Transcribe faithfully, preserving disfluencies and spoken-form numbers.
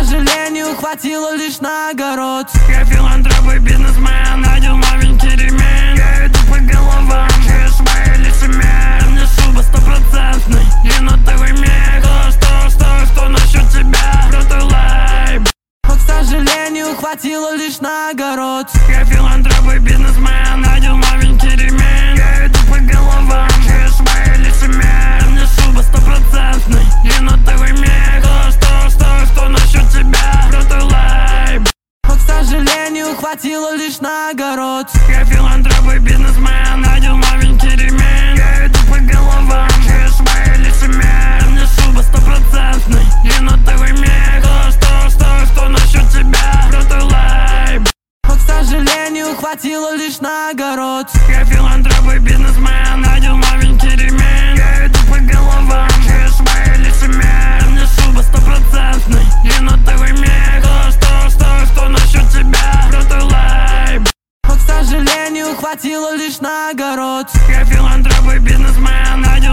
сожалению, хватило лишь на огород. Я филантроп и бизнесмен, надел новенький ремень. Я иду по головам, чуешь мои лицемер. Мне шуба стопроцентный, енотовый мех. Что, что, что, что насчет тебя? Крутой лайб. Но, к сожалению, хватило лишь на огород. Я филантроп и бизнесмен, надел новенький ремень. Я иду по головам, чуешь мои лицемер. Мне шуба стопроцентный, енотовый мех. Что, что, что, что насчет тебя? Крутой лайб. Но, к сожалению, хватило лишь на огород. Я филантроп и бизнесмен, надел новенький ремень. Я иду по головам, чуешь мои лицемер. Мне шуба стопроцентный, енотовый мех. Что, что, что, что насчет тебя? Крутой лайб. Но, к сожалению, хватило лишь на огород. Я филантроп и бизнесмен, надел новенький ремень. Я иду по головам, чуешь мои лицемер. Мне шуба стопроцентный, енотовый мех. Что, что, что, что насчет тебя? Крутой лайб. Но, к сожалению, хватило лишь на огород. Я филантроп и бизнесмен, надел